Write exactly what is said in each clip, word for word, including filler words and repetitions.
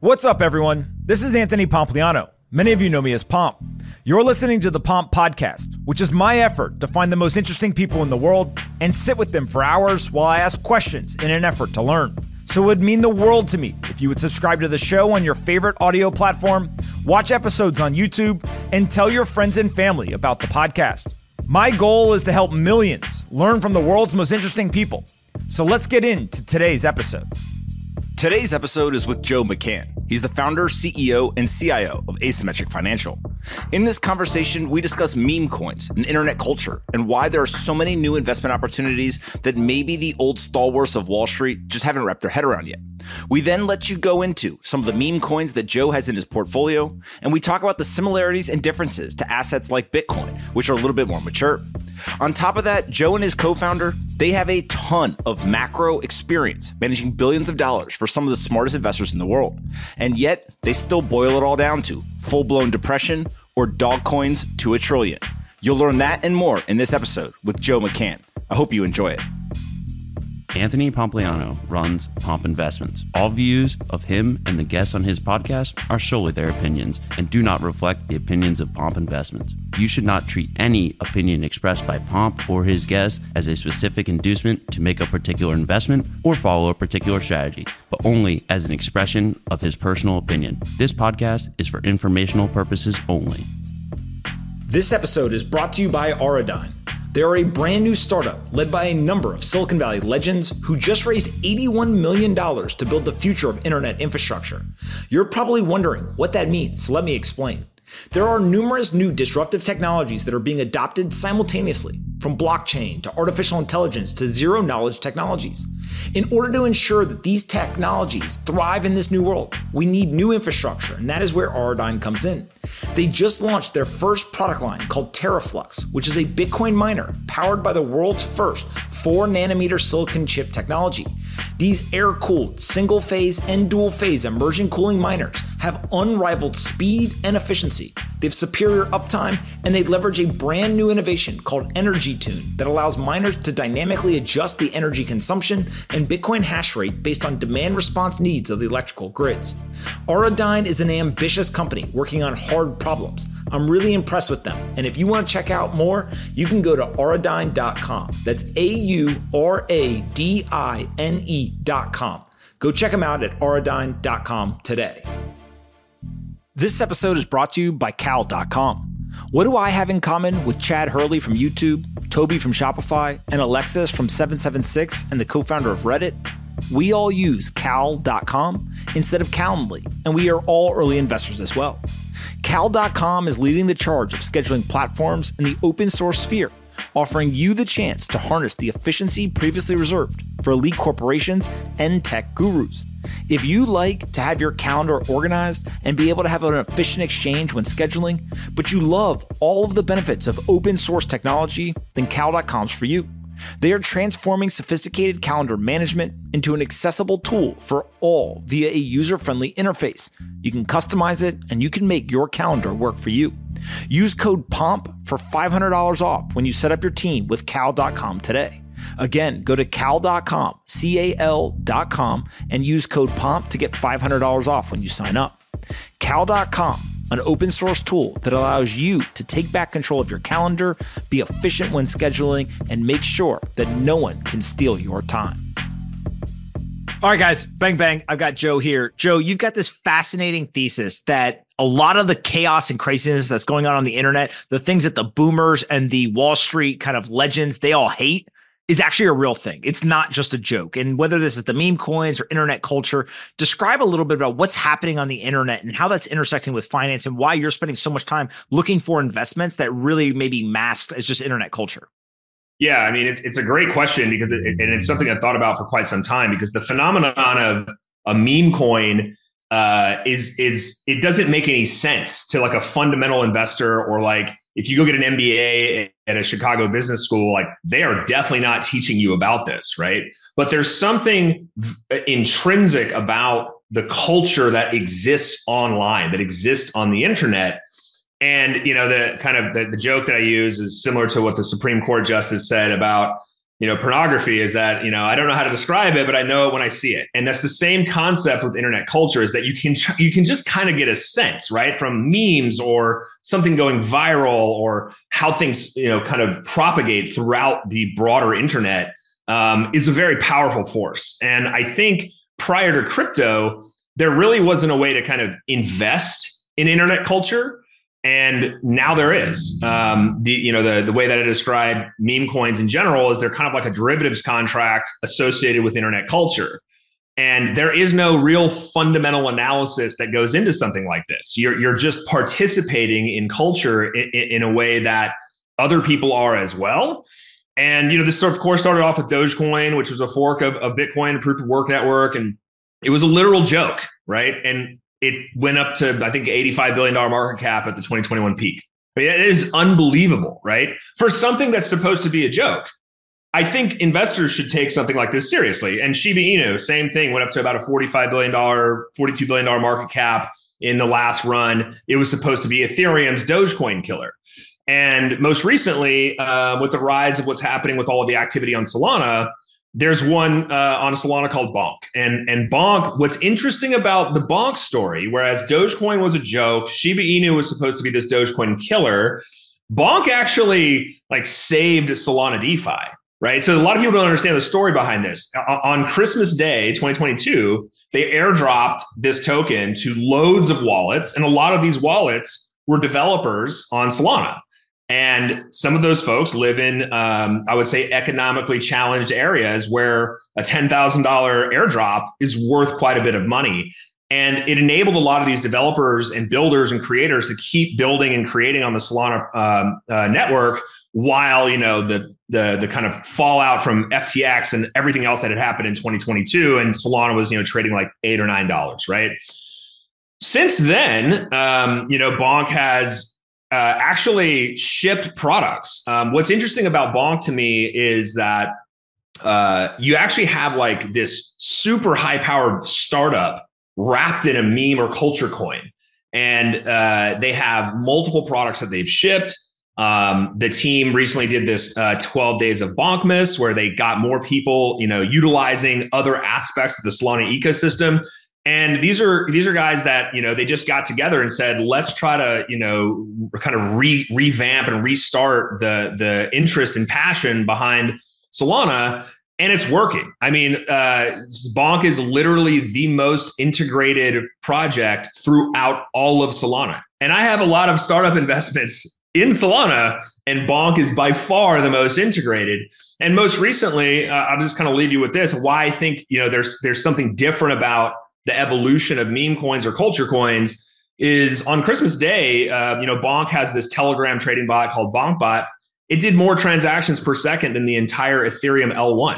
What's up, everyone? This is Anthony Pompliano. Many of you know me as Pomp. You're listening to the Pomp Podcast, which is my effort to find the most interesting people in the world and sit with them for hours while I ask questions in an effort to learn. So it would mean the world to me if you would subscribe to the show on your favorite audio platform, watch episodes on YouTube, and tell your friends and family about the podcast. My goal is to help millions learn from the world's most interesting people. So let's get into today's episode. Today's episode is with Joe McCann. He's the founder, C E O, and C I O of Asymmetric Financial. In this conversation, we discuss meme coins and internet culture and why there are so many new investment opportunities that maybe the old stalwarts of Wall Street just haven't wrapped their head around yet. We then let you go into some of the meme coins that Joe has in his portfolio, and we talk about the similarities and differences to assets like Bitcoin, which are a little bit more mature. On top of that, Joe and his co-founder, they have a ton of macro experience managing billions of dollars for some of the smartest investors in the world. And yet, they still boil it all down to full-blown depression or dog coins to a trillion. You'll learn that and more in this episode with Joe McCann. I hope you enjoy it. Anthony Pompliano runs Pomp Investments. All views of him and the guests on his podcast are solely their opinions and do not reflect the opinions of Pomp Investments. You should not treat any opinion expressed by Pomp or his guests as a specific inducement to make a particular investment or follow a particular strategy, but only as an expression of his personal opinion. This podcast is for informational purposes only. This episode is brought to you by Auradine. They are a brand new startup led by a number of Silicon Valley legends who just raised eighty-one million dollars to build the future of internet infrastructure. You're probably wondering what that means, so let me explain. There are numerous new disruptive technologies that are being adopted simultaneously, from blockchain to artificial intelligence to zero-knowledge technologies. In order to ensure that these technologies thrive in this new world, we need new infrastructure, and that is where Auradine comes in. They just launched their first product line called Teraflux, which is a Bitcoin miner powered by the world's first four nanometer silicon chip technology. These air-cooled, single-phase and dual-phase immersion cooling miners have unrivaled speed and efficiency. They have superior uptime, and they leverage a brand new innovation called Energy Tune that allows miners to dynamically adjust the energy consumption and Bitcoin hash rate based on demand response needs of the electrical grids. Auradine is an ambitious company working on hard problems. I'm really impressed with them, and if you want to check out more, you can go to auradine dot com. That's A U R A D I N E dot com. Go check them out at auradine dot com today. This episode is brought to you by cal dot com. What do I have in common with Chad Hurley from YouTube, Toby from Shopify, and Alexis from seven seven six and the co-founder of Reddit? We all use cal dot com instead of Calendly, and we are all early investors as well. cal dot com is leading the charge of scheduling platforms in the open source sphere, offering you the chance to harness the efficiency previously reserved for elite corporations and tech gurus. If you like to have your calendar organized and be able to have an efficient exchange when scheduling, but you love all of the benefits of open source technology, then cal dot com is for you. They are transforming sophisticated calendar management into an accessible tool for all via a user-friendly interface. You can customize it, and you can make your calendar work for you. Use code POMP for five hundred dollars off when you set up your team with cal dot com today. Again, go to cal dot com, C A L dot com, and use code POMP to get five hundred dollars off when you sign up. cal dot com, an open source tool that allows you to take back control of your calendar, be efficient when scheduling, and make sure that no one can steal your time. All right, guys, bang, bang. I've got Joe here. Joe, you've got this fascinating thesis that a lot of the chaos and craziness that's going on on the internet, the things that the boomers and the Wall Street kind of legends, they all hate, is actually a real thing. It's not just a joke. And whether this is the meme coins or internet culture, describe a little bit about what's happening on the internet and how that's intersecting with finance and why you're spending so much time looking for investments that really may be masked as just internet culture. Yeah, I mean, it's it's a great question because it, and it's something I've thought about for quite some time because the phenomenon of a meme coin uh, is is it doesn't make any sense to like a fundamental investor or like if you go get an M B A at a Chicago business school, like they are definitely not teaching you about this, right? But there's something intrinsic about the culture that exists online, that exists on the internet. And, you know, the kind of the, the joke that I use is similar to what the Supreme Court justice said about, you know, pornography is that, you know, I don't know how to describe it, but I know it when I see it. And that's the same concept with internet culture, is that you can, you can just kind of get a sense, right, from memes or something going viral or how things, you know, kind of propagate throughout the broader internet, um, is a very powerful force. And I think prior to crypto, there really wasn't a way to kind of invest in internet culture. And now there is. Um, the you know the the way that I describe meme coins in general is they're kind of like a derivatives contract associated with internet culture, and there is no real fundamental analysis that goes into something like this. You're you're just participating in culture in, in a way that other people are as well. And you know this of course started off with Dogecoin, which was a fork of, of Bitcoin, a proof of work network, and it was a literal joke, right? And it went up to, I think, eighty-five billion dollars market cap at the twenty twenty-one peak. I mean, it is unbelievable, right? For something that's supposed to be a joke. I think investors should take something like this seriously. And Shiba Inu, same thing, went up to about a forty-five billion dollars, forty-two billion dollars market cap in the last run. It was supposed to be Ethereum's Dogecoin killer. And most recently, uh, with the rise of what's happening with all of the activity on Solana, there's one uh, on Solana called Bonk. And, and Bonk, what's interesting about the Bonk story, whereas Dogecoin was a joke, Shiba Inu was supposed to be this Dogecoin killer, Bonk actually like saved Solana DeFi, right? So a lot of people don't understand the story behind this. On Christmas Day, twenty twenty-two, they airdropped this token to loads of wallets. And a lot of these wallets were developers on Solana. And some of those folks live in, um, I would say, economically challenged areas where a ten thousand dollars airdrop is worth quite a bit of money. And it enabled a lot of these developers and builders and creators to keep building and creating on the Solana um, uh, network while, you know, the, the the kind of fallout from F T X and everything else that had happened in twenty twenty-two. And Solana was, you know, trading like eight or nine dollars, right? Since then, um, you know, Bonk has Uh, actually shipped products. Um, what's interesting about Bonk to me is that uh, you actually have like this super high powered startup wrapped in a meme or culture coin. And uh, they have multiple products that they've shipped. Um, the team recently did this uh, twelve days of Bonkmas, where they got more people, you know, utilizing other aspects of the Solana ecosystem. And these are these are guys that, you know, they just got together and said, let's try to, you know, kind of re, revamp and restart the the interest and passion behind Solana. And it's working. I mean, uh, Bonk is literally the most integrated project throughout all of Solana. And I have a lot of startup investments in Solana, and Bonk is by far the most integrated. And most recently, uh, I'll just kind of leave you with this, why I think, you know, there's there's something different about the evolution of meme coins or culture coins is on Christmas Day, uh, you know, Bonk has this Telegram trading bot called BonkBot. It did more transactions per second than the entire Ethereum L one.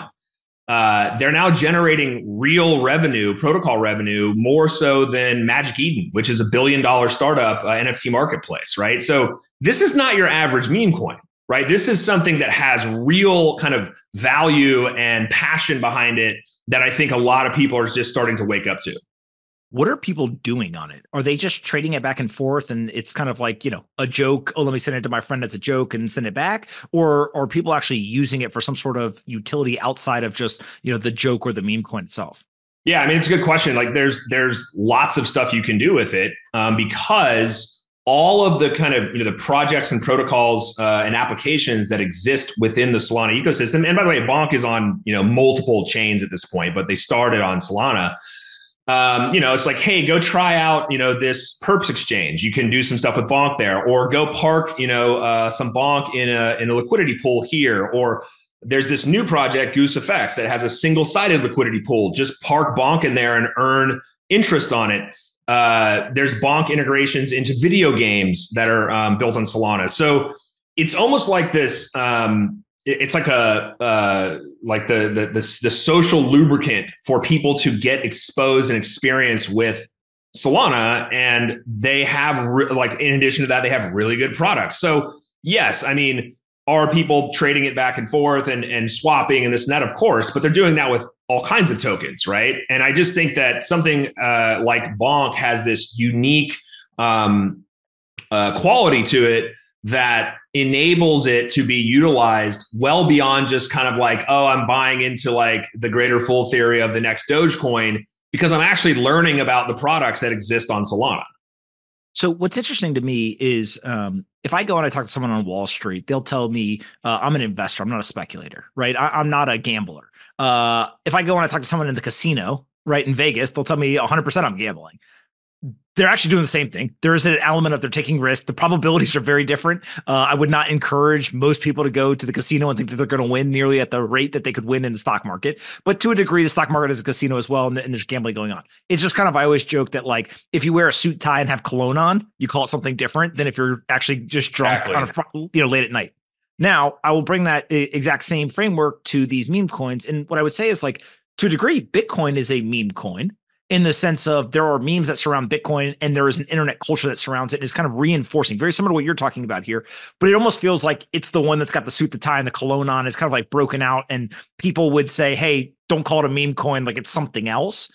Uh, they're now generating real revenue, protocol revenue, more so than Magic Eden, which is a billion dollar startup uh, N F T marketplace, right? So this is not your average meme coin, right? This is something that has real kind of value and passion behind it that I think a lot of people are just starting to wake up to. What are people doing on it? Are they just trading it back and forth and it's kind of like, you know, a joke? Oh, let me send it to my friend as a joke and send it back. Or are people actually using it for some sort of utility outside of just, you know, the joke or the meme coin itself? Yeah, I mean, it's a good question. Like there's there's lots of stuff you can do with it um, because all of the kind of, you know, the projects and protocols uh, and applications that exist within the Solana ecosystem. And by the way, Bonk is on, you know, multiple chains at this point, but they started on Solana. Um, you know, it's like, hey, go try out, you know, this Perps exchange. You can do some stuff with Bonk there, or go park, you know, uh, some Bonk in a in a liquidity pool here. Or there's this new project, Goose Effects, that has a single-sided liquidity pool. Just park Bonk in there and earn interest on it. Uh, there's Bonk integrations into video games that are um, built on Solana. So it's almost like this. Um, it, it's like a uh, like the, the the the social lubricant for people to get exposed and experience with Solana, and they have re- like in addition to that, they have really good products. So yes, I mean, are people trading it back and forth and and swapping and this and that? Of course, but they're doing that with all kinds of tokens, right? And I just think that something uh, like Bonk has this unique um, uh, quality to it that enables it to be utilized well beyond just kind of like, oh, I'm buying into like the greater fool theory of the next Dogecoin, because I'm actually learning about the products that exist on Solana. So what's interesting to me is um, if I go and I talk to someone on Wall Street, they'll tell me uh, I'm an investor. I'm not a speculator, right? I, I'm not a gambler. Uh, if I go and I talk to someone in the casino, right, in Vegas, they'll tell me one hundred percent I'm gambling. They're actually doing the same thing. There is an element of they're taking risks. The probabilities are very different. Uh, I would not encourage most people to go to the casino and think that they're going to win nearly at the rate that they could win in the stock market. But to a degree, the stock market is a casino as well, and, and there's gambling going on. It's just kind of, I always joke that like if you wear a suit, tie, and have cologne on, you call it something different than if you're actually just drunk exactly. on a, you know, late at night. Now, I will bring that exact same framework to these meme coins. And what I would say is like, to a degree, Bitcoin is a meme coin, in the sense of there are memes that surround Bitcoin and there is an internet culture that surrounds it and is kind of reinforcing, very similar to what you're talking about here. But it almost feels like it's the one that's got the suit, the tie, and the cologne on. It's kind of like broken out, and people would say, hey, don't call it a meme coin, like it's something else.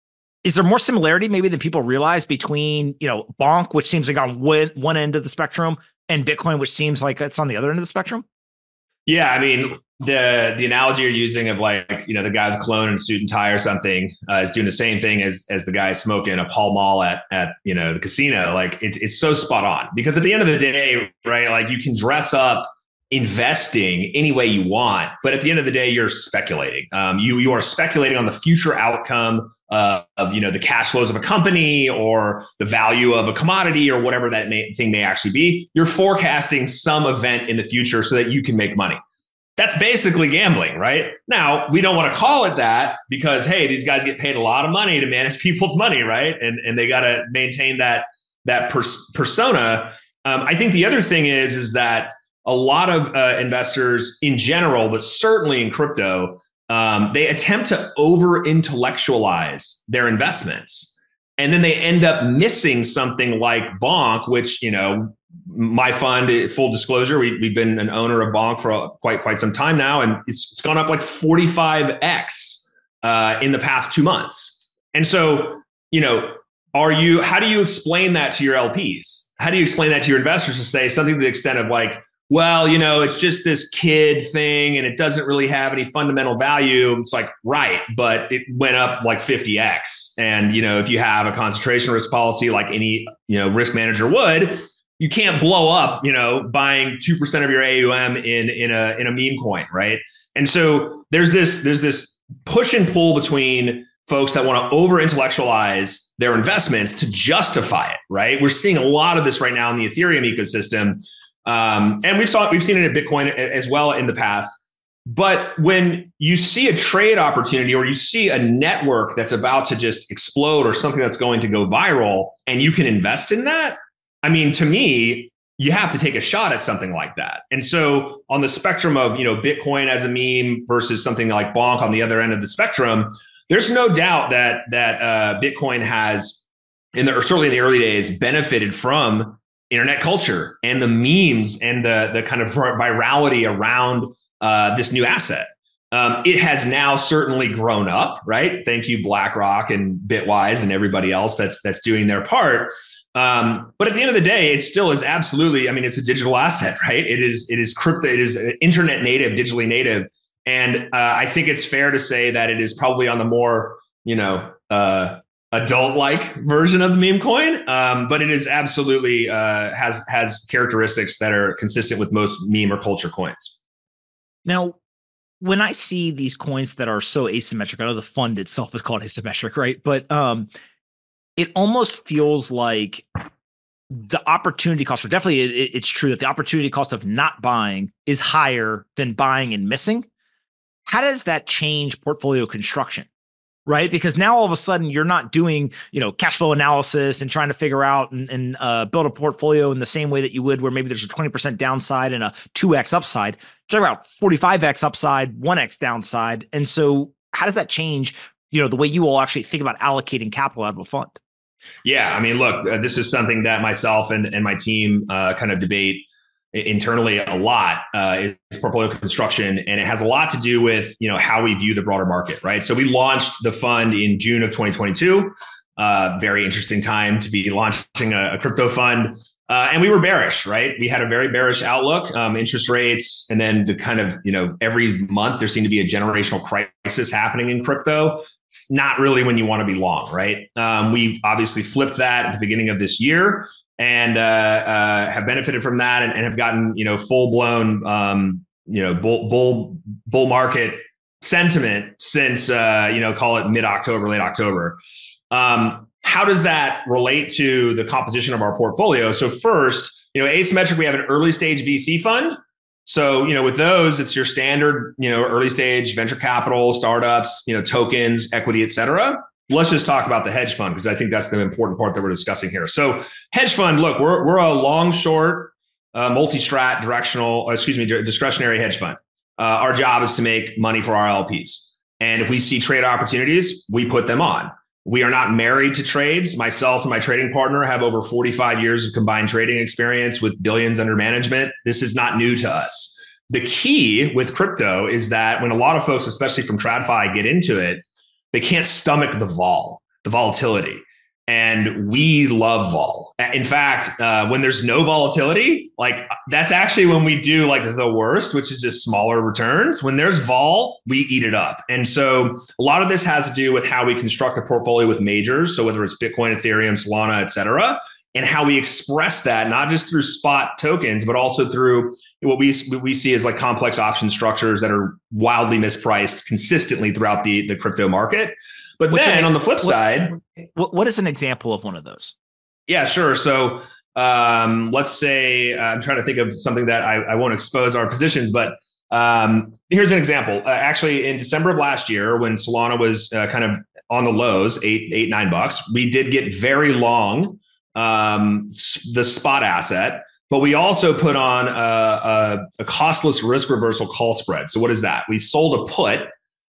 Is there more similarity maybe than people realize between, you know, Bonk, which seems like on one, one end of the spectrum, and Bitcoin, which seems like it's on the other end of the spectrum? Yeah, I mean, the the analogy you're using of like, you know, the guy with cologne and suit and tie or something uh, is doing the same thing as as the guy smoking a Pall Mall at at you know the casino. Like it, it's so spot on, because at the end of the day, right, like you can dress up investing any way you want, but at the end of the day, you're speculating. Um, you you are speculating on the future outcome uh, of you know the cash flows of a company or the value of a commodity or whatever that may, thing may actually be. You're forecasting some event in the future so that you can make money. That's basically gambling, right? Now, we don't want to call it that because, hey, these guys get paid a lot of money to manage people's money, right? And and they got to maintain that that pers- persona. Um, I think the other thing is is that a lot of uh, investors in general, but certainly in crypto, um, they attempt to over-intellectualize their investments. And then they end up missing something like Bonk, which, you know, my fund, full disclosure, we, we've been an owner of Bonk for quite quite some time now, and it's, it's gone up like forty-five x uh, in the past two months. And so, you know, are you? How do you explain that to your L Ps? How do you explain that to your investors to say something to the extent of like, well, you know, it's just this kid thing and it doesn't really have any fundamental value? It's like, right, but it went up like fifty x. And, you know, if you have a concentration risk policy like any, you know, risk manager would, you can't blow up, you know, buying two percent of your A U M in in a in a meme coin, right? And so there's this there's this push and pull between folks that want to over-intellectualize their investments to justify it, right? We're seeing a lot of this right now in the Ethereum ecosystem. Um, and we've saw we've seen it at Bitcoin as well in the past. But when you see a trade opportunity or you see a network that's about to just explode or something that's going to go viral and you can invest in that, I mean, to me, you have to take a shot at something like that. And so on the spectrum of, you know, Bitcoin as a meme versus something like Bonk on the other end of the spectrum, there's no doubt that that uh, Bitcoin has, in the, or certainly in the early days, benefited from internet culture and the memes and the the kind of virality around uh, this new asset. Um, it has now certainly grown up, right? Thank you, BlackRock and Bitwise and everybody else that's that's doing their part. Um, but at the end of the day, it still is absolutely, I mean, it's a digital asset, right? It is it is crypto, it is internet native, digitally native. And uh, I think it's fair to say that it is probably on the more, you know, uh, adult-like version of the meme coin, um, but it is absolutely uh, has has characteristics that are consistent with most meme or culture coins. Now, when I see these coins that are so asymmetric, I know the fund itself is called asymmetric, right? But um, it almost feels like the opportunity cost, or definitely it, it's true that the opportunity cost of not buying is higher than buying and missing. How does that change portfolio construction? Right? Because now all of a sudden you're not doing, you know, cash flow analysis and trying to figure out and, and uh, build a portfolio in the same way that you would where maybe there's a twenty percent downside and a two x upside. You're talking about forty-five x upside, one x downside. And so how does that change, you know, the way you all actually think about allocating capital out of a fund? Yeah. I mean, look, uh, this is something that myself and, and my team uh, kind of debate internally a lot, uh, is portfolio construction. And it has a lot to do with, you know, how we view the broader market, right? So we launched the fund in June of twenty twenty-two. Uh, very interesting time to be launching a, a crypto fund. Uh, and we were bearish, right? We had a very bearish outlook, um, interest rates, and then the kind of, you know, every month there seemed to be a generational crisis happening in crypto. It's not really when you want to be long, right? Um, we obviously flipped that at the beginning of this year and uh, uh, have benefited from that and, and have gotten, you know, full blown, um, you know, bull, bull, bull market sentiment since, uh, you know, call it mid-October, late October. Um, How does that relate to the composition of our portfolio? So first, you know, Asymmetric, we have an early stage V C fund. So, you know, with those, it's your standard, you know, early stage venture capital, startups, you know, tokens, equity, et cetera. Let's just talk about the hedge fund, because I think that's the important part that we're discussing here. So hedge fund, look, we're, we're a long, short, uh, multi-strat, directional, excuse me, discretionary hedge fund. Uh, our job is to make money for our L Ps. And if we see trade opportunities, we put them on. We are not married to trades. Myself and my trading partner have over forty-five years of combined trading experience with billions under management. This is not new to us. The key with crypto is that when a lot of folks, especially from TradFi, get into it, they can't stomach the vol, the volatility. And we love vol. In fact, uh, when there's no volatility, like that's actually when we do like the worst, which is just smaller returns. When there's vol, we eat it up. And so a lot of this has to do with how we construct a portfolio with majors. So whether it's Bitcoin, Ethereum, Solana, et cetera, and how we express that, not just through spot tokens, but also through what we, what we see as like complex option structures that are wildly mispriced consistently throughout the, the crypto market. But What's then an, on the flip what, side, what, what is an example of one of those? Yeah, sure. So um, let's say uh, I'm trying to think of something that I, I won't expose our positions, but um, here's an example. Uh, actually, in December of last year, when Solana was uh, kind of on the lows, eight, eight, nine bucks, we did get very long um, the spot asset, but we also put on a, a, a costless risk reversal call spread. So what is that? We sold a put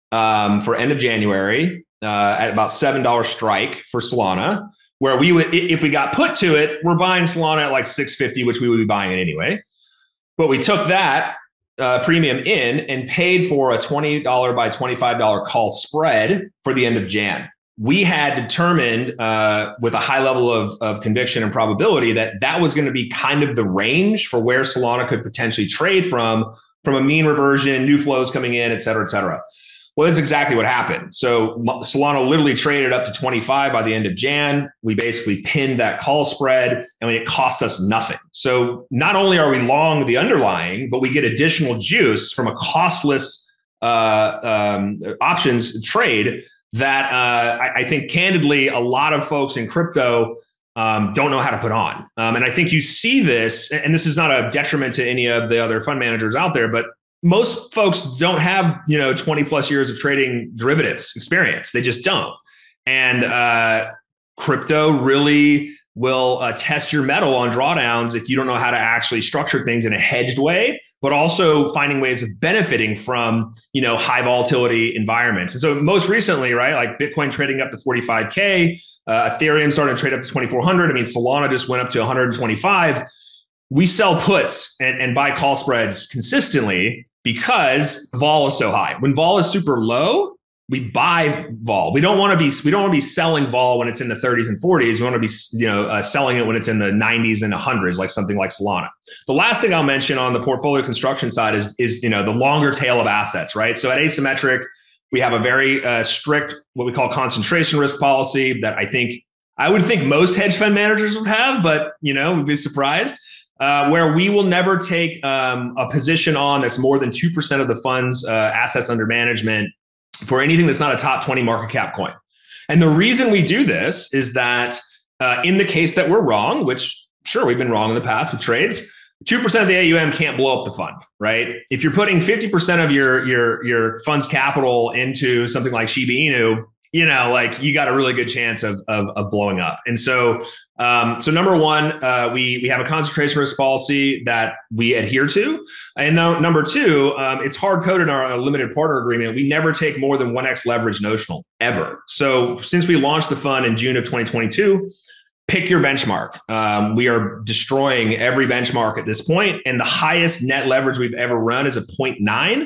um, for end of January. Uh, at about seven dollars strike for Solana, where we would, if we got put to it, we're buying Solana at like six fifty, which we would be buying it anyway. But we took that uh, premium in and paid for a twenty dollars by twenty-five dollars call spread for the end of Jan. We had determined uh, with a high level of, of conviction and probability that that was going to be kind of the range for where Solana could potentially trade from, from a mean reversion, new flows coming in, et cetera, et cetera. Well, that's exactly what happened. So Solana literally traded up to twenty-five by the end of Jan. We basically pinned that call spread and it cost us nothing. So not only are we long the underlying, but we get additional juice from a costless uh, um, options trade that uh, I, I think candidly, a lot of folks in crypto um, don't know how to put on. Um, and I think you see this, and this is not a detriment to any of the other fund managers out there, but most folks don't have, you know, twenty plus years of trading derivatives experience. They just don't. And uh, crypto really will uh, test your mettle on drawdowns if you don't know how to actually structure things in a hedged way, but also finding ways of benefiting from, you know, high volatility environments. And so most recently, right, like Bitcoin trading up to forty-five K, uh, Ethereum starting to trade up to twenty-four hundred. I mean, Solana just went up to one hundred twenty-five. We sell puts and, and buy call spreads consistently because vol is so high. When vol is super low, we buy vol. We don't want to be we don't want to be selling vol when it's in the thirties and forties. We want to be, you know, uh, selling it when it's in the nineties and the hundreds, like something like Solana. The last thing I'll mention on the portfolio construction side is is you know the longer tail of assets, right? So at Asymmetric, we have a very uh, strict what we call concentration risk policy that I think I would think most hedge fund managers would have, but you know, we'd be surprised. Uh, where we will never take um, a position on that's more than two percent of the fund's uh, assets under management for anything that's not a top twenty market cap coin. And the reason we do this is that uh, in the case that we're wrong, which sure, we've been wrong in the past with trades, two percent of the A U M can't blow up the fund, right? If you're putting fifty percent of your, your, your fund's capital into something like Shiba Inu, you know, like you got a really good chance of, of, of blowing up. And so, um, so number one, uh, we, we have a concentration risk policy that we adhere to. And now number two, um, it's hard coded in our limited partner agreement. We never take more than one X leverage notional ever. So since we launched the fund in June of twenty twenty-two, pick your benchmark. Um, we are destroying every benchmark at this point, and the highest net leverage we've ever run is a zero point nine.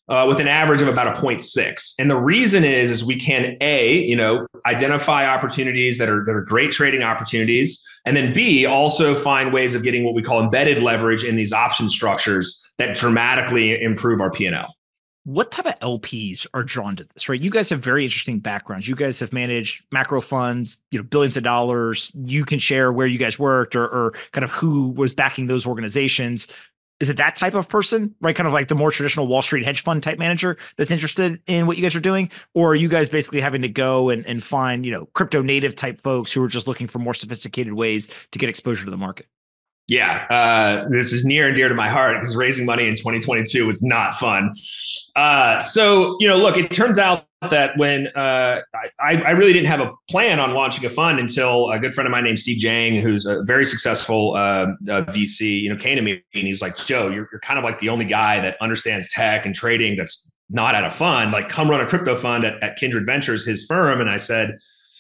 uh, with an average of about a zero point six. And the reason is, is we can A, you know, identify opportunities that are, that are great trading opportunities. And then B, also find ways of getting what we call embedded leverage in these option structures that dramatically improve our P and L. What type of L Ps are drawn to this, right? You guys have very interesting backgrounds. You guys have managed macro funds, you know, billions of dollars. You can share where you guys worked or, or kind of who was backing those organizations. Is it that type of person, right? Kind of like the more traditional Wall Street hedge fund type manager that's interested in what you guys are doing? Or are you guys basically having to go and, and find, you know, crypto native type folks who are just looking for more sophisticated ways to get exposure to the market? Yeah, uh, this is near and dear to my heart because raising money in twenty twenty-two was not fun. Uh, so, you know, look, it turns out that when uh, I, I really didn't have a plan on launching a fund until a good friend of mine named Steve Jang, who's a very successful uh, uh, V C, you know, came to me and he's like, Joe, you're, you're kind of like the only guy that understands tech and trading that's not at a fund. Like, come run a crypto fund at, at Kindred Ventures, his firm. And I said,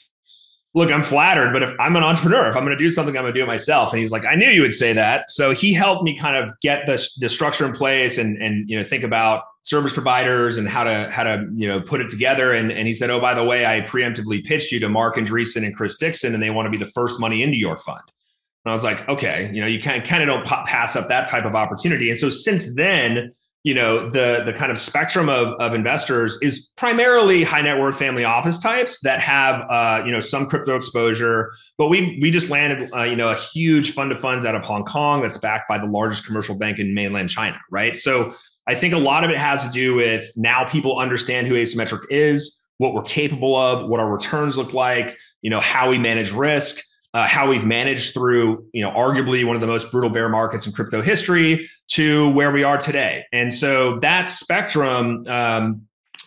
look, I'm flattered, but if I'm an entrepreneur, if I'm going to do something, I'm going to do it myself. And he's like, I knew you would say that. So he helped me kind of get the, the structure in place and, and, you know, think about service providers and how to, how to, you know, put it together. And, and he said, oh, by the way, I preemptively pitched you to Mark Andreessen and Chris Dixon, and they want to be the first money into your fund. And I was like, okay, you know, you kind of, kind of don't pass up that type of opportunity. And so since then, you know, the the kind of spectrum of, of investors is primarily high net worth family office types that have, uh, you know, some crypto exposure. But we we just landed, uh, you know, a huge fund of funds out of Hong Kong that's backed by the largest commercial bank in mainland China, right? So I think a lot of it has to do with now people understand who Asymmetric is, what we're capable of, what our returns look like, you know, how we manage risk. Uh, how we've managed through, you know, arguably one of the most brutal bear markets in crypto history to where we are today. And so that spectrum um,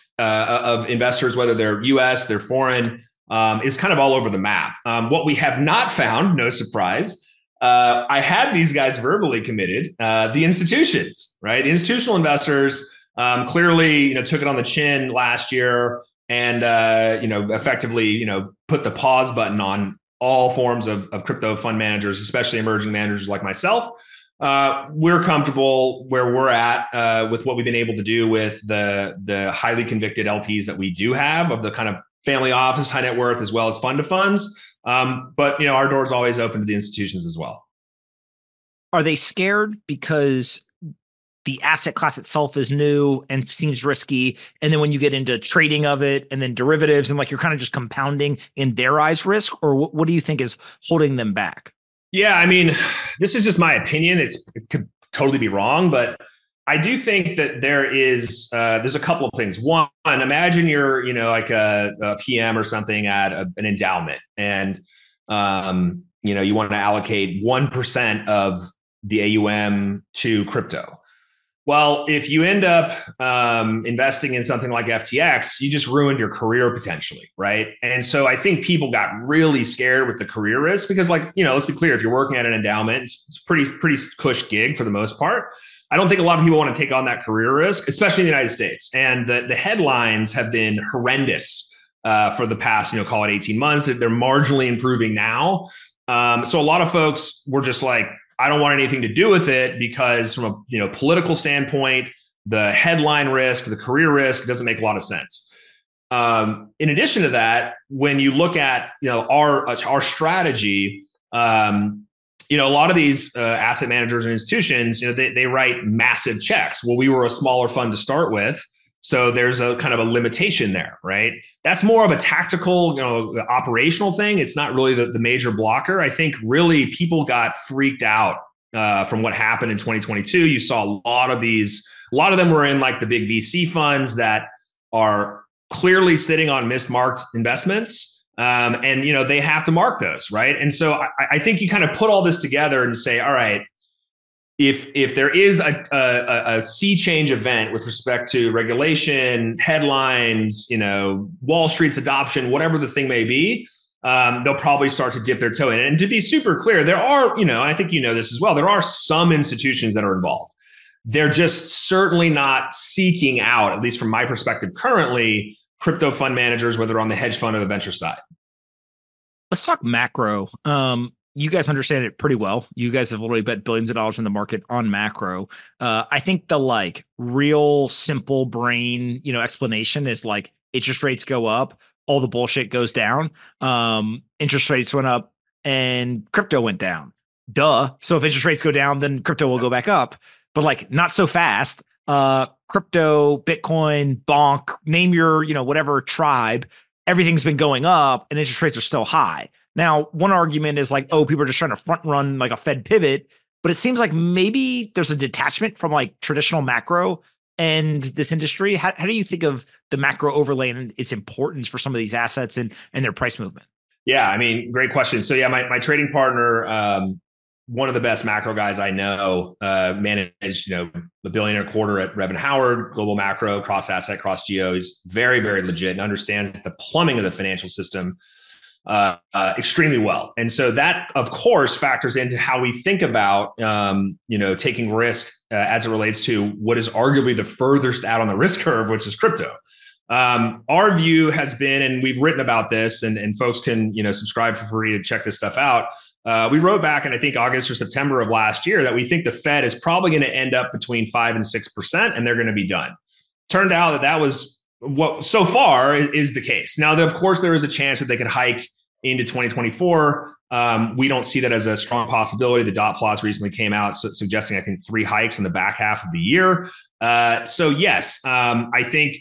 uh, of investors, whether they're U S, they're foreign, um, is kind of all over the map. Um, what we have not found, no surprise, uh, I had these guys verbally committed, uh, the institutions, right? The institutional investors um, clearly, you know, took it on the chin last year and, uh, you know, effectively, you know, put the pause button on all forms of, of crypto fund managers, especially emerging managers like myself. Uh, we're comfortable where we're at uh, with what we've been able to do with the, the highly convicted L Ps that we do have of the kind of family office, high net worth, as well as fund of funds. Um, but, you know, our door's always open to the institutions as well. Are they scared because the asset class itself is new and seems risky, and then when you get into trading of it and then derivatives and like you're kind of just compounding in their eyes risk, or what, what do you think is holding them back? Yeah, I mean, this is just my opinion. It's it could totally be wrong, but I do think that there is uh, there's a couple of things. One, imagine you're you know like a, a P M or something at a, an endowment, and um, you know you want to allocate one percent of the A U M to crypto. Well, if you end up um, investing in something like F T X, you just ruined your career potentially, right? And so I think people got really scared with the career risk because, like, you know, let's be clear, if you're working at an endowment, it's, it's pretty pretty cush gig for the most part. I don't think a lot of people want to take on that career risk, especially in the United States. And the, the headlines have been horrendous uh, for the past, you know, call it eighteen months. They're marginally improving now. Um, so a lot of folks were just like, I don't want anything to do with it because from a you know political standpoint, the headline risk, the career risk doesn't make a lot of sense. Um, in addition to that, when you look at you know our our strategy, um, you know a lot of these uh, asset managers and institutions, you know they they write massive checks. Well, we were a smaller fund to start with, so there's a kind of a limitation there, right? That's more of a tactical, you know, operational thing. It's not really the, the major blocker. I think really people got freaked out uh, from what happened in twenty twenty-two. You saw a lot of these, a lot of them were in like the big V C funds that are clearly sitting on mismarked investments. Um, and, you know, they have to mark those, right? And so I, I think you kind of put all this together and say, all right, If if there is a, a, a sea change event with respect to regulation, headlines, you know, Wall Street's adoption, whatever the thing may be, um, they'll probably start to dip their toe in. And to be super clear, there are, you know, I think you know this as well, there are some institutions that are involved. They're just certainly not seeking out, at least from my perspective currently, crypto fund managers, whether on the hedge fund or the venture side. Let's talk macro. Um, you guys understand it pretty well. You guys have literally bet billions of dollars in the market on macro. Uh, I think the like real simple brain, you know, explanation is like interest rates go up, all the bullshit goes down. Um, interest rates went up and crypto went down. Duh. So if interest rates go down, then crypto will go back up, but like not so fast. Uh, crypto, Bitcoin, bonk, name your, you know, whatever tribe, everything's been going up and interest rates are still high. Now, one argument is like, oh, people are just trying to front run like a Fed pivot, but it seems like maybe there's a detachment from like traditional macro and this industry. How, how do you think of the macro overlay and its importance for some of these assets and, and their price movement? Yeah, I mean, great question. So yeah, my, my trading partner, um, one of the best macro guys I know, uh, managed, you know, a billion and a quarter at Revin Howard, global macro, cross asset, cross geo. He's very, very legit and understands the plumbing of the financial system uh, uh, extremely well. And so that, of course, factors into how we think about, um, you know, taking risk uh, as it relates to what is arguably the furthest out on the risk curve, which is crypto. Um, our view has been, and we've written about this, and, and folks can, you know, subscribe for free to check this stuff out. Uh, we wrote back in, I think, August or September of last year that we think the Fed is probably going to end up between five and six percent, and they're going to be done. Turned out that that was what so far is the case. Now, of course, there is a chance that they could hike into twenty twenty-four. Um, we don't see that as a strong possibility. The dot plots recently came out su- suggesting, I think, three hikes in the back half of the year. Uh, so yes, um, I think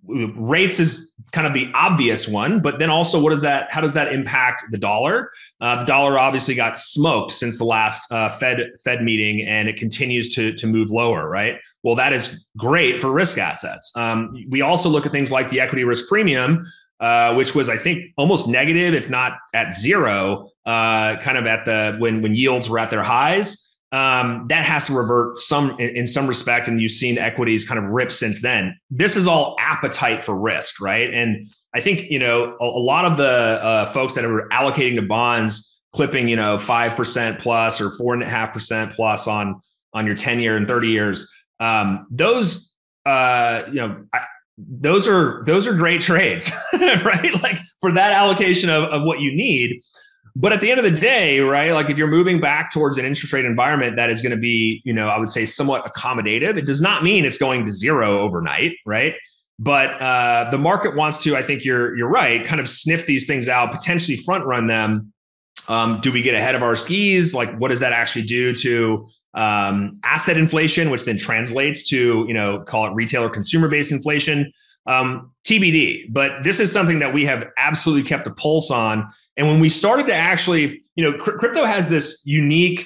rates is kind of the obvious one, but then also what does that, how does that impact the dollar? Uh, the dollar obviously got smoked since the last uh, Fed Fed meeting, and it continues to, to move lower, right? Well, that is great for risk assets. Um, we also look at things like the equity risk premium, uh, which was, I think, almost negative, if not at zero, uh, kind of at the, when, when yields were at their highs. Um, that has to revert some in, in some respect, and you've seen equities kind of rip since then. This is all appetite for risk, right? And I think, you know, a, a lot of the uh, folks that are allocating to bonds, clipping, you know, five percent plus or four and a half percent plus on on your ten year and thirty years, um, those, uh, you know, I, those are those are great trades, right? Like for that allocation of, of what you need. But at the end of the day, right, like if you're moving back towards an interest rate environment that is going to be, you know, I would say somewhat accommodative, it does not mean it's going to zero overnight, right? But uh, the market wants to, I think you're you're right, kind of sniff these things out, potentially front run them. Um, do we get ahead of our skis? Like, what does that actually do to um, asset inflation, which then translates to, you know, call it retail or consumer-based inflation? Um, T B D, but this is something that we have absolutely kept a pulse on. And when we started to actually, you know, cr- crypto has this unique,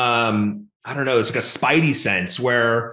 um, I don't know, it's like a spidey sense where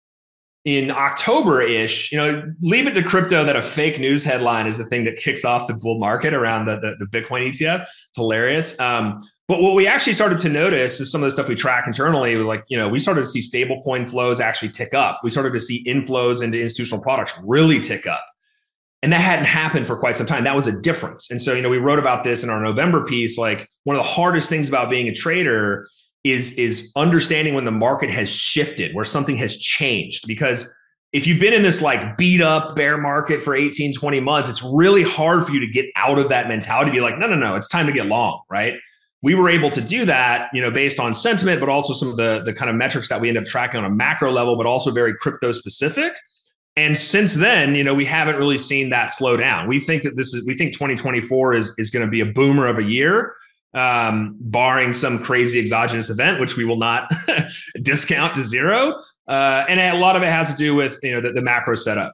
in October-ish, you know, leave it to crypto that a fake news headline is the thing that kicks off the bull market around the, the, the Bitcoin E T F. It's hilarious. Um, but what we actually started to notice is some of the stuff we track internally, like, you know, we started to see stablecoin flows actually tick up. We started to see inflows into institutional products really tick up. And that hadn't happened for quite some time. That was a difference. And so, you know, we wrote about this in our November piece. Like one of the hardest things about being a trader is, is understanding when the market has shifted, where something has changed. Because if you've been in this like beat up bear market for eighteen, twenty months, it's really hard for you to get out of that mentality, be like, no, no, no, it's time to get long, right? We were able to do that, you know, based on sentiment, but also some of the, the kind of metrics that we end up tracking on a macro level, but also very crypto specific. And since then, you know, we haven't really seen that slow down. We think that this is, we think twenty twenty-four is, is going to be a boomer of a year, um, barring some crazy exogenous event, which we will not discount to zero. Uh, and a lot of it has to do with, you know, the, the macro setup.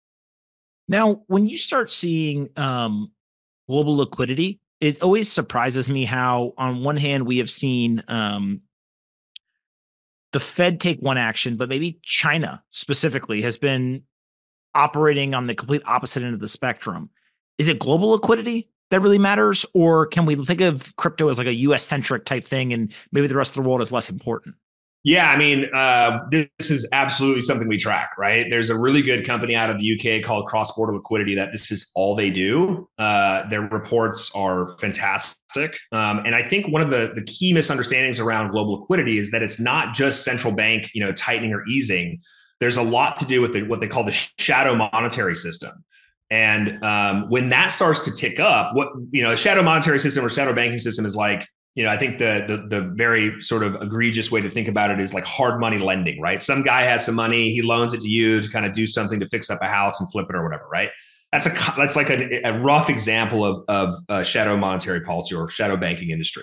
Now, when you start seeing um, global liquidity, it always surprises me how, on one hand, we have seen um, the Fed take one action, but maybe China specifically has been operating on the complete opposite end of the spectrum. Is it global liquidity that really matters? Or can we think of crypto as like a U S centric type thing and maybe the rest of the world is less important? Yeah, I mean, uh, this is absolutely something we track, right? There's a really good company out of the U K called Cross Border Liquidity that this is all they do. Uh, their reports are fantastic. Um, and I think one of the, the key misunderstandings around global liquidity is that it's not just central bank, you know, tightening or easing. There's a lot to do with the, what they call the shadow monetary system. And um, when that starts to tick up, what, you know, a shadow monetary system or shadow banking system is like, you know, I think the, the the very sort of egregious way to think about it is like hard money lending, right? Some guy has some money, he loans it to you to kind of do something to fix up a house and flip it or whatever, right? That's a that's like a, a rough example of of uh, shadow monetary policy or shadow banking industry.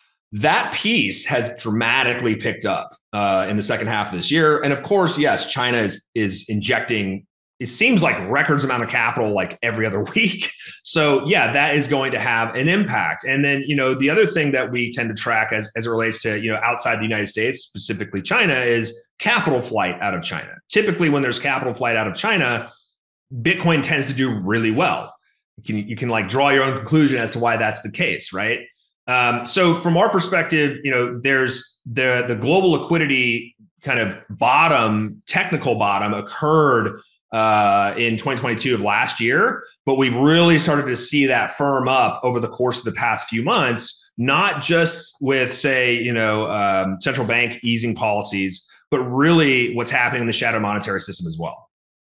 That piece has dramatically picked up uh, in the second half of this year, and of course, yes, China is is injecting. It seems like records amount of capital like every other week. So yeah, that is going to have an impact. And then, you know, the other thing that we tend to track as, as it relates to, you know, outside the United States, specifically China, is capital flight out of China. Typically, when there's capital flight out of China, Bitcoin tends to do really well. You can, you can like draw your own conclusion as to why that's the case, right? Um, so from our perspective, you know, there's the, the global liquidity kind of bottom, technical bottom occurred uh, in twenty twenty-two of last year, but we've really started to see that firm up over the course of the past few months, not just with, say, you know, um, central bank easing policies, but really what's happening in the shadow monetary system as well.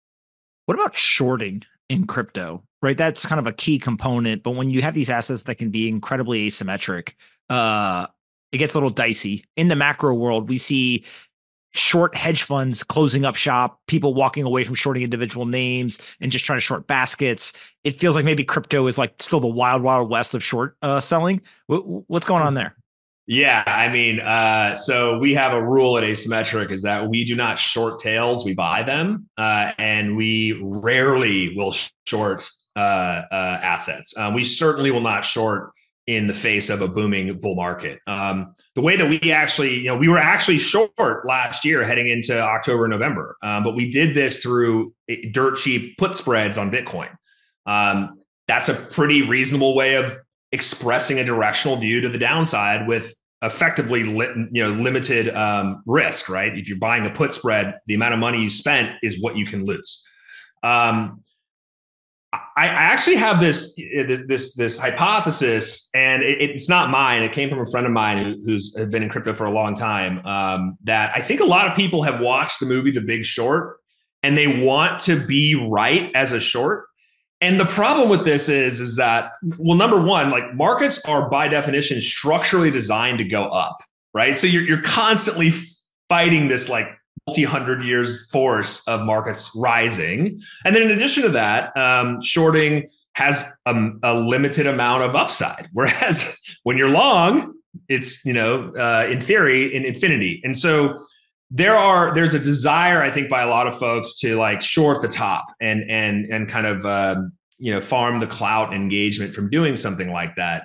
What about shorting in crypto, right? That's kind of a key component, but when you have these assets that can be incredibly asymmetric, uh, it gets a little dicey. In the macro world, we see short hedge funds closing up shop, people walking away from shorting individual names and just trying to short baskets. It feels like maybe crypto is like still the wild, wild west of short uh, selling. W- what's going on there? Yeah, I mean, uh, so we have a rule at Asymmetric is that we do not short tails, we buy them, uh, and we rarely will short uh, uh, assets. Uh, we certainly will not short in the face of a booming bull market. Um, the way that we actually, you know, we were actually short last year heading into October and November, um, but we did this through dirt cheap put spreads on Bitcoin. Um, that's a pretty reasonable way of expressing a directional view to the downside with effectively li- you know, limited um, risk, right? If you're buying a put spread, the amount of money you spent is what you can lose. Um, I, I actually have this this this hypothesis, and it, it's not mine. It came from a friend of mine who, who's been in crypto for a long time. Um, that I think a lot of people have watched the movie The Big Short, and they want to be right as a short. And the problem with this is, is that, well, number one, like markets are by definition structurally designed to go up, right? So you're you're constantly fighting this like multi-hundred years force of markets rising. And then in addition to that, um, shorting has a, a limited amount of upside. Whereas when you're long, it's, you know, uh, in theory, in infinity. And so there are, there's a desire, I think, by a lot of folks to like short the top and, and, and kind of, um, you know, farm the clout engagement from doing something like that.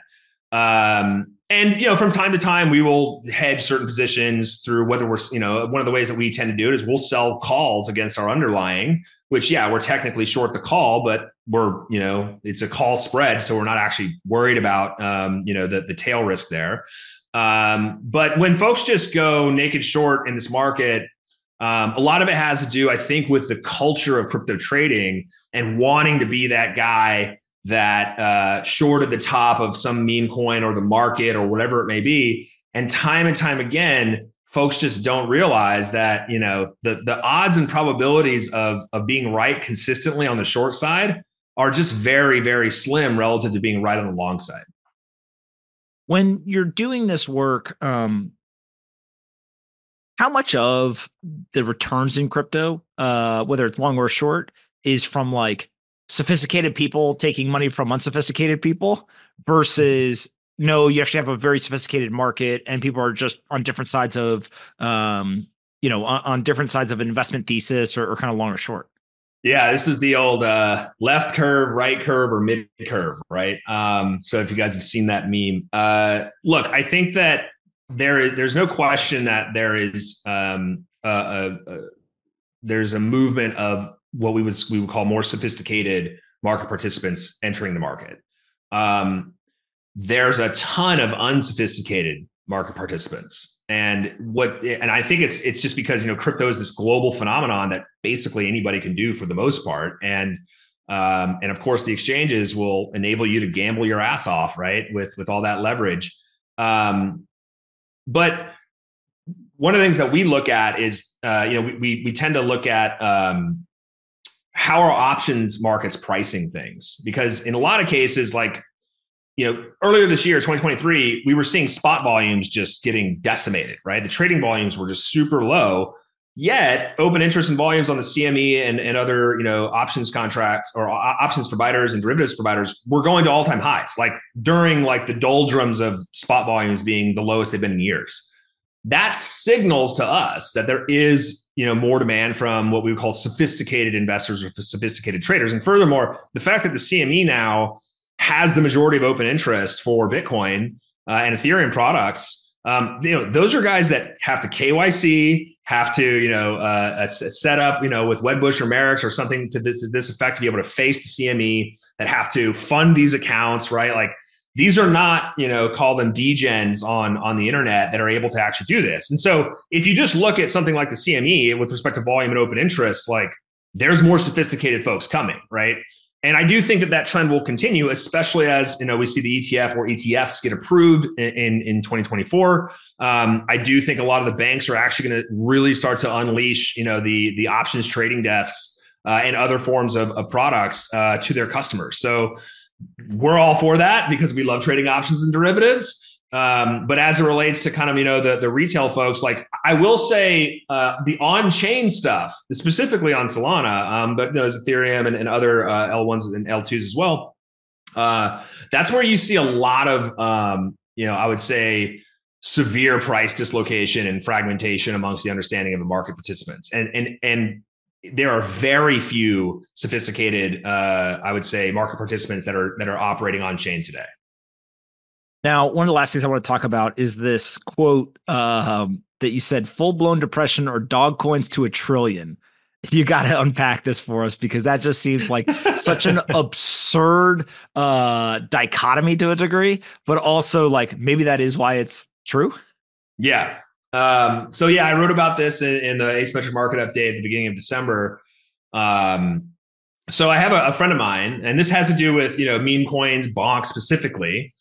Um, and, you know, from time to time, we will hedge certain positions through whether we're, you know, one of the ways that we tend to do it is we'll sell calls against our underlying, which, yeah, we're technically short the call, but we're, you know, it's a call spread. So we're not actually worried about, um, you know, the, the tail risk there. Um, but when folks just go naked short in this market, um, a lot of it has to do, I think, with the culture of crypto trading and wanting to be that guy that uh, shorted the top of some meme coin or the market or whatever it may be. And time and time again, folks just don't realize that, you know, the, the odds and probabilities of, of being right consistently on the short side are just very, very slim relative to being right on the long side. When you're doing this work, um, how much of the returns in crypto, uh, whether it's long or short, is from like sophisticated people taking money from unsophisticated people versus no, you actually have a very sophisticated market and people are just on different sides of, um, you know, on, on different sides of an investment thesis or, or kind of long or short? Yeah, this is the old uh, left curve, right curve, or mid curve, right? Um, so if you guys have seen that meme, uh, look, I think that there is, there's no question that there is um, a, a, a, there's a movement of what we would we would call more sophisticated market participants entering the market. Um, there's a ton of unsophisticated market participants. And what, and I think it's, it's just because, you know, crypto is this global phenomenon that basically anybody can do for the most part. And, um, and of course the exchanges will enable you to gamble your ass off, right? With, with all that leverage. Um, but one of the things that we look at is, uh, you know, we, we, we tend to look at, um, how are options markets pricing things? Because in a lot of cases, like, you know, earlier this year, twenty twenty-three, we were seeing spot volumes just getting decimated, right? The trading volumes were just super low. Yet open interest and volumes on the C M E and, and other, you know, options contracts or options providers and derivatives providers were going to all-time highs, like during like the doldrums of spot volumes being the lowest they've been in years. That signals to us that there is, you know, more demand from what we would call sophisticated investors or sophisticated traders. And furthermore, the fact that the C M E now has the majority of open interest for Bitcoin uh, and Ethereum products, um, you know, those are guys that have to K Y C, have to, you know, uh, set up, you know, with Wedbush or Merrick's or something to this, to this effect to be able to face the C M E, that have to fund these accounts, right? Like these are not, you know, call them degens on, on the internet that are able to actually do this. And so if you just look at something like the C M E with respect to volume and open interest, like there's more sophisticated folks coming, right? And I do think that that trend will continue, especially as, you know, we see the E T F or E T Fs get approved in, in, in twenty twenty-four. Um, I do think a lot of the banks are actually going to really start to unleash, you know, the, the options trading desks uh, and other forms of, of products uh, to their customers. So we're all for that because we love trading options and derivatives. Um, but as it relates to kind of, you know, the, the retail folks, like I will say uh, the on-chain stuff, specifically on Solana, um, but you know, there's Ethereum and, and other uh, L ones and L twos as well. Uh, that's where you see a lot of, um, you know, I would say severe price dislocation and fragmentation amongst the understanding of the market participants. And, and, and there are very few sophisticated, uh, I would say, market participants that are, that are operating on-chain today. Now, one of the last things I want to talk about is this quote um, that you said, full-blown depression or dog coins to a trillion. You got to unpack this for us because that just seems like such an absurd uh, dichotomy to a degree, but also like maybe that is why it's true. Yeah. Um, so yeah, I wrote about this in, in the Asymmetric Market Update at the beginning of December. Um, so I have a, a friend of mine, and this has to do with, you know, meme coins, Bonk specifically.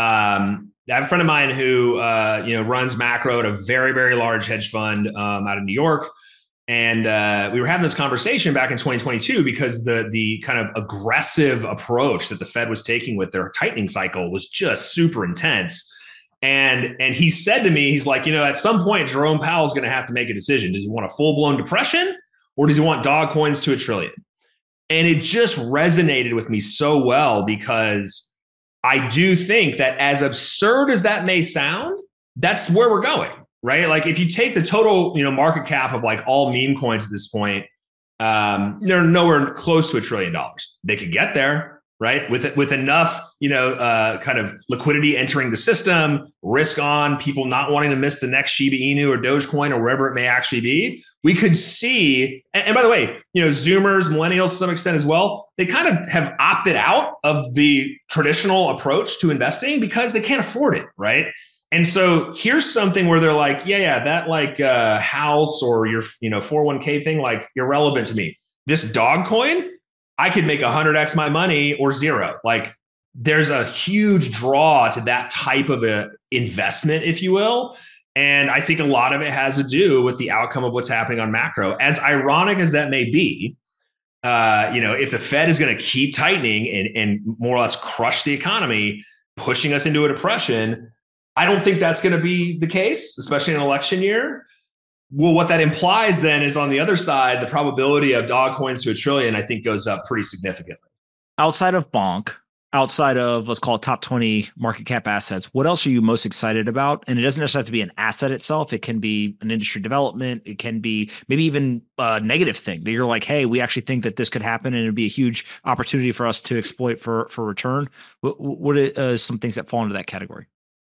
Um, I have a friend of mine who, uh, you know, runs macro at a very, very large hedge fund um, out of New York. And uh, we were having this conversation back in twenty twenty-two because the the kind of aggressive approach that the Fed was taking with their tightening cycle was just super intense. And, and he said to me, he's like, you know, at some point, Jerome Powell is going to have to make a decision. Does he want a full-blown depression or does he want dog coins to a trillion? And it just resonated with me so well because I do think that as absurd as that may sound, that's where we're going, right? Like if you take the total, you know, market cap of like all meme coins at this point, um, they're nowhere close to a trillion dollars. They could get there, right? With with enough, you know, uh, kind of liquidity entering the system, risk on, people not wanting to miss the next Shiba Inu or Dogecoin or wherever it may actually be. We could see, and, and by the way, you know, Zoomers, millennials to some extent as well, they kind of have opted out of the traditional approach to investing because they can't afford it, right? And so here's something where they're like, yeah, yeah, that like uh, house or your, you know, four oh one k thing, like irrelevant to me. This dog coin, I could make one hundred x my money or zero. Like there's a huge draw to that type of a investment, if you will. And I think a lot of it has to do with the outcome of what's happening on macro. As ironic as that may be, uh, you know, if the Fed is going to keep tightening and, and more or less crush the economy, pushing us into a depression, I don't think that's going to be the case, especially in an election year. Well, what that implies then is on the other side, the probability of dog coins to a trillion, I think, goes up pretty significantly. Outside of Bonk, outside of, let's call it top twenty market cap assets, what else are you most excited about? And it doesn't necessarily have to be an asset itself. It can be an industry development. It can be maybe even a negative thing that you're like, hey, we actually think that this could happen and it'd be a huge opportunity for us to exploit for, for return. What, what are uh, some things that fall into that category?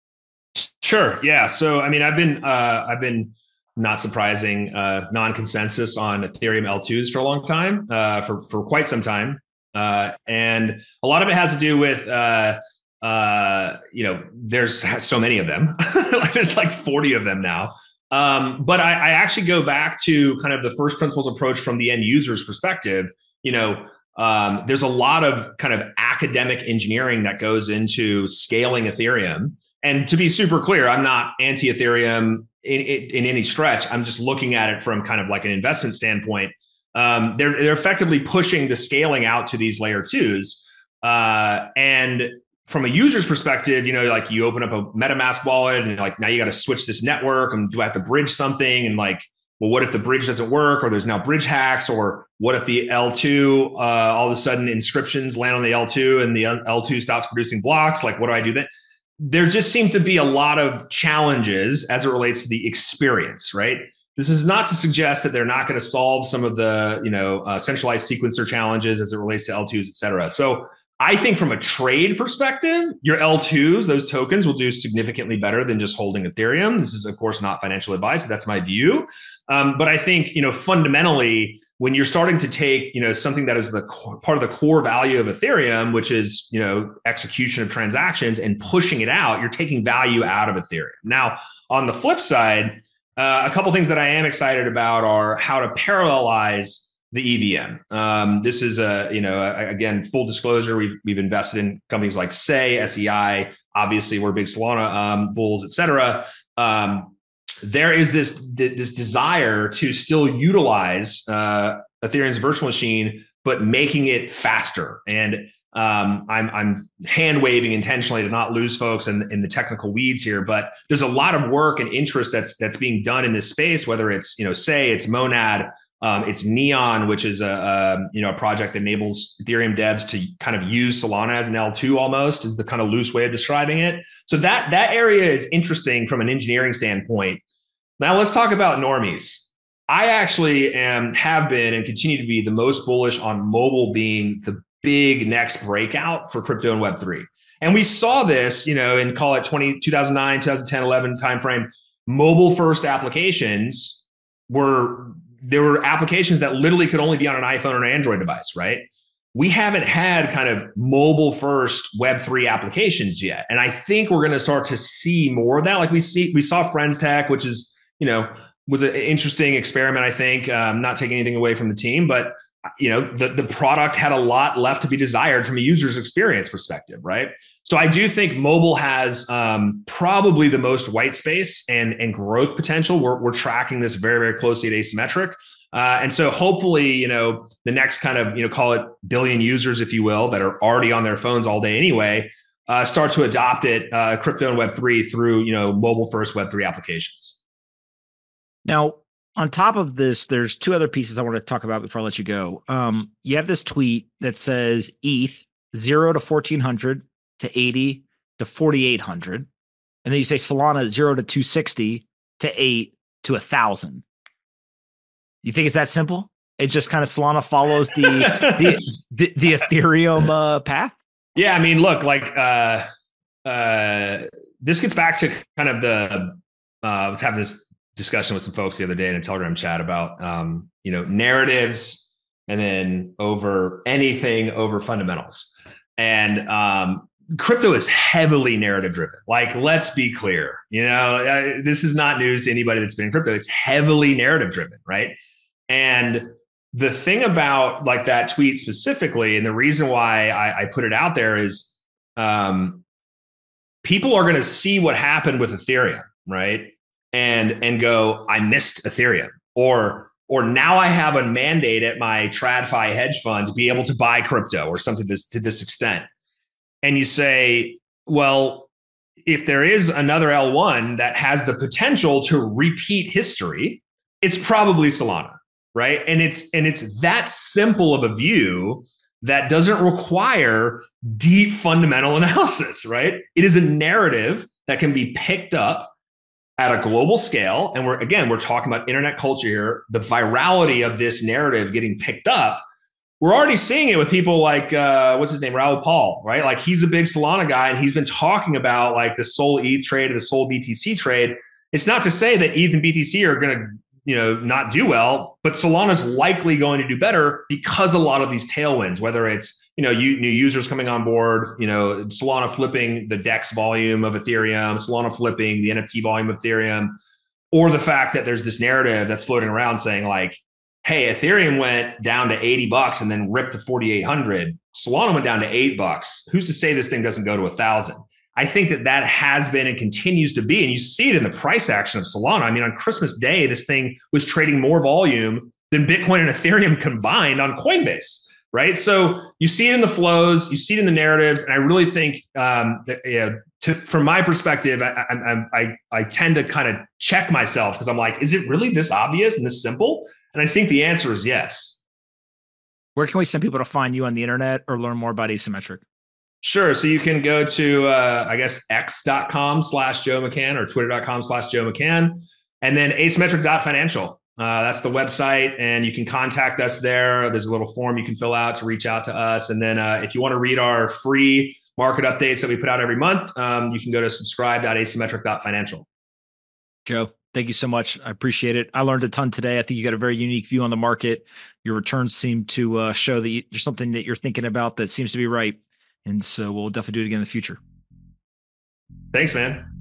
Sure. Yeah. So, I mean, I've been, uh, I've been not surprising, uh, non-consensus on Ethereum L twos for a long time, uh, for, for quite some time. Uh, and a lot of it has to do with, uh, uh, you know, there's so many of them, like there's like forty of them now. Um, but I, I actually go back to kind of the first principles approach from the end user's perspective. You know, um, there's a lot of kind of academic engineering that goes into scaling Ethereum. And to be super clear, I'm not anti-Ethereum in, in, in any stretch. I'm just looking at it from kind of like an investment standpoint. Um, they're, they're effectively pushing the scaling out to these layer twos. Uh, and from a user's perspective, you know, like you open up a MetaMask wallet and like, now you got to switch this network and do I have to bridge something? And like, well, what if the bridge doesn't work, or there's now bridge hacks, or what if the L two, uh, all of a sudden inscriptions land on the L two and the L two stops producing blocks? Like, what do I do then? There just seems to be a lot of challenges as it relates to the experience, right? This is not to suggest that they're not going to solve some of the, you know, uh, centralized sequencer challenges as it relates to L twos, et cetera. So I think from a trade perspective, your L twos, those tokens will do significantly better than just holding Ethereum. This is, of course, not financial advice, but that's my view. Um, but I think, you know, fundamentally, when you're starting to take, you know, something that is the core, part of the core value of Ethereum, which is, you know, execution of transactions, and pushing it out, you're taking value out of Ethereum. Now, on the flip side, uh, a couple things that I am excited about are how to parallelize the E V M. Um, this is a, you know, a, again, full disclosure, we've we've invested in companies like Say, S E I. Obviously, we're big Solana um, bulls, et cetera. Um, there is this this desire to still utilize uh, Ethereum's virtual machine, but making it faster. And um, I'm I'm hand waving intentionally to not lose folks in, in the technical weeds here, but there's a lot of work and interest that's that's being done in this space. Whether it's, you know, Say, it's Monad. Um, it's Neon, which is a, a you know a project that enables Ethereum devs to kind of use Solana as an L two almost, is the kind of loose way of describing it. So that that area is interesting from an engineering standpoint. Now let's talk about normies. I actually am have been and continue to be the most bullish on mobile being the big next breakout for crypto and Web three. And we saw this, you know, in call it twenty, two thousand nine, two thousand ten, eleven timeframe. Mobile first applications were there were applications that literally could only be on an iPhone or an Android device, right? We haven't had kind of mobile first Web three applications yet. And I think we're going to start to see more of that. Like we see, we saw Friends Tech, which is, you know, was an interesting experiment, I think. Um, not taking anything away from the team, but, you know, the, the product had a lot left to be desired from a user's experience perspective, right? So I do think mobile has um, probably the most white space and, and growth potential. We're, we're tracking this very, very closely at Asymmetric. Uh, and so hopefully, you know, the next kind of, you know, call it billion users, if you will, that are already on their phones all day anyway, uh, start to adopt it, uh, crypto and Web three through, you know, mobile first Web three applications. Now, on top of this, there's two other pieces I want to talk about before I let you go. Um, you have this tweet that says E T H zero to fourteen hundred to eighty to forty-eight hundred. And then you say Solana zero to two sixty to eight to a thousand. You think it's that simple? It just kind of Solana follows the, the, the, the Ethereum uh, path? Yeah. I mean, look, like uh, uh, this gets back to kind of the, uh, I was having this discussion with some folks the other day in a Telegram chat about, um, you know, narratives and then over anything over fundamentals. And um, crypto is heavily narrative driven. Like, let's be clear, you know, uh, this is not news to anybody that's been in crypto. It's heavily narrative driven, right? And the thing about like that tweet specifically, and the reason why I, I put it out there is um, people are going to see what happened with Ethereum, right? And and go, I missed Ethereum, or or now I have a mandate at my TradFi hedge fund to be able to buy crypto or something this, to this extent. And you say, well, if there is another L one that has the potential to repeat history, it's probably Solana, right? And it's and it's that simple of a view that doesn't require deep fundamental analysis, right? It is a narrative that can be picked up at a global scale. And we're, again, we're talking about internet culture here, the virality of this narrative getting picked up. We're already seeing it with people like, uh, what's his name? Raoul Pal, right? Like he's a big Solana guy and he's been talking about like the Sol E T H trade or the Sol B T C trade. It's not to say that E T H and B T C are going to, you know, not do well, but Solana's likely going to do better because a lot of these tailwinds, whether it's, you know, you, new users coming on board, you know, Solana flipping the DEX volume of Ethereum, Solana flipping the N F T volume of Ethereum, or the fact that there's this narrative that's floating around saying like, hey, Ethereum went down to eighty bucks and then ripped to forty-eight hundred. Solana went down to eight bucks. Who's to say this thing doesn't go to a thousand? I think that that has been and continues to be, and you see it in the price action of Solana. I mean, on Christmas Day, this thing was trading more volume than Bitcoin and Ethereum combined on Coinbase. right? So you see it in the flows, you see it in the narratives, and I really think, um, that, you know, to, from my perspective, I, I, I, I tend to kind of check myself because I'm like, is it really this obvious and this simple? And I think the answer is yes. Where can we send people to find you on the internet or learn more about Asymmetric? Sure. So you can go to, uh, I guess, x.com slash Joe McCann or twitter.com slash Joe McCann, and then asymmetric.financial. Uh, that's the website, and you can contact us there. There's a little form you can fill out to reach out to us. And then uh, if you want to read our free market updates that we put out every month, um, you can go to subscribe.asymmetric.financial. Joe, thank you so much. I appreciate it. I learned a ton today. I think you got a very unique view on the market. Your returns seem to uh, show that there's something that you're thinking about that seems to be right. And so we'll definitely do it again in the future. Thanks, man.